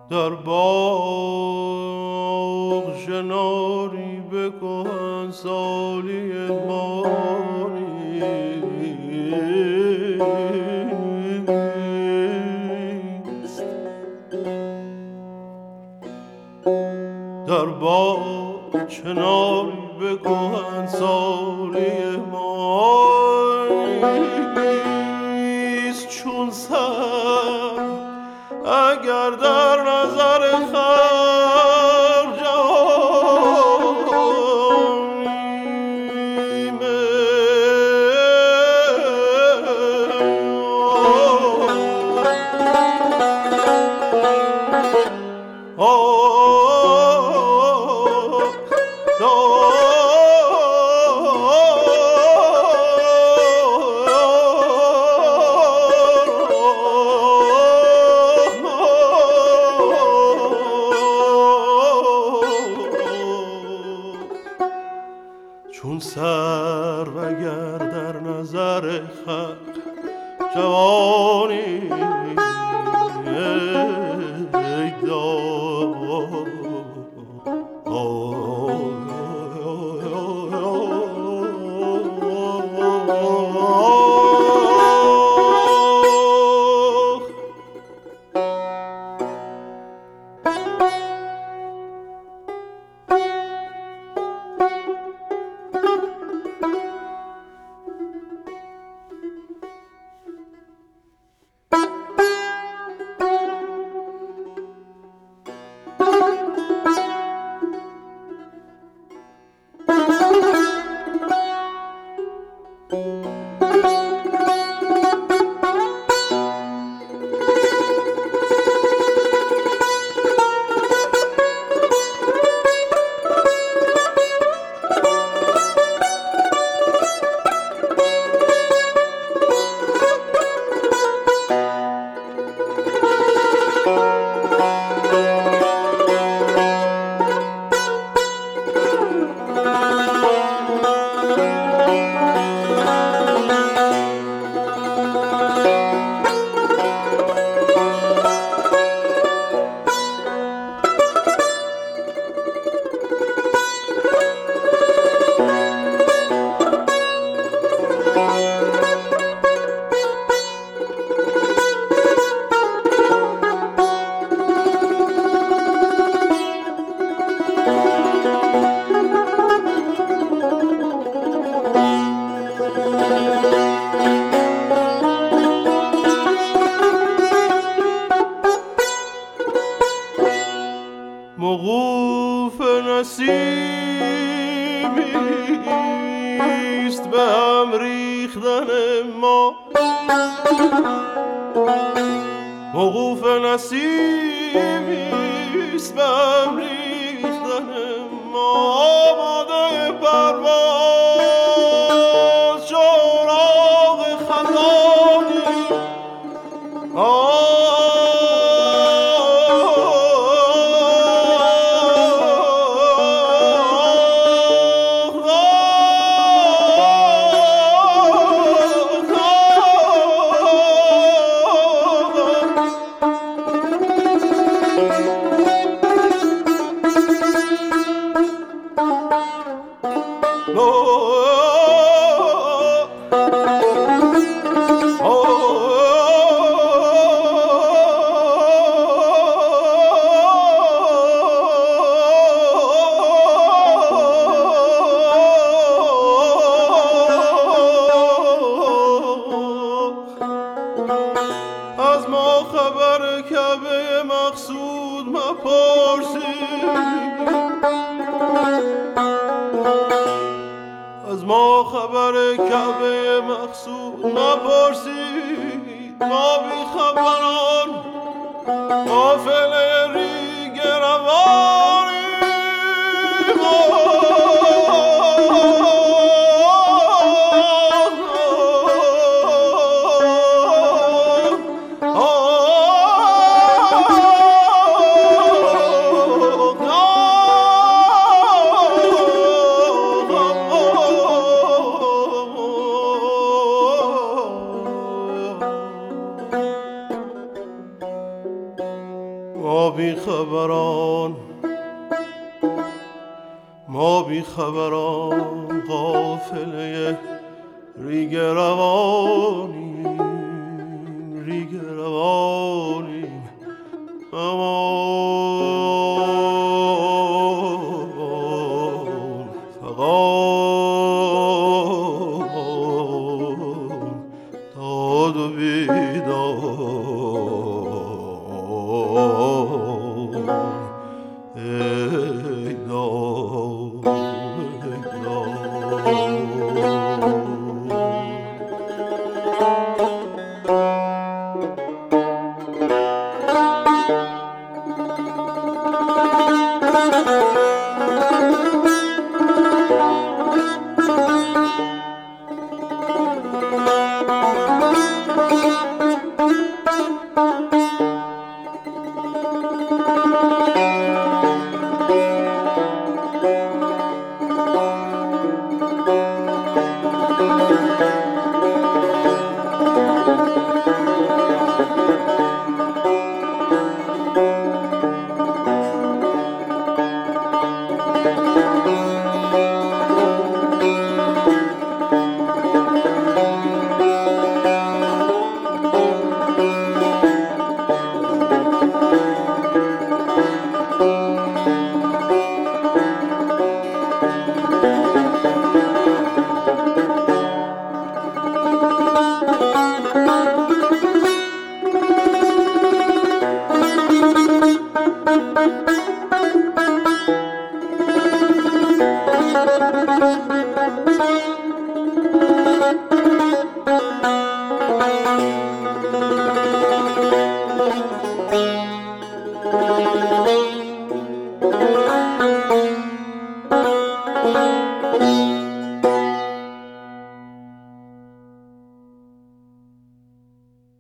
در باغ شناری به کهنسالی مانیست. در باغ چناری به کهنسالی مانیست. چون سر اگر در نظر خر جوانیم، چون سر وگر در نظر خلق جوانی ای داد. موقوف نسیمیست به هم ریختن ما، موقوف نسیمیست به هم ریختن ما. آماده پرواز چراغ خزانی، از ما خبر کعبه مقصود مپرسید، از ما خبر کعبه مقصود مپرسید. ما بی خبران غافل ریگ روانیم. بیخبران ما بیخبران قافله ریگ روانیم ریگ روانیم امان فغان داد و بیداد ای داد ای داد Thank you.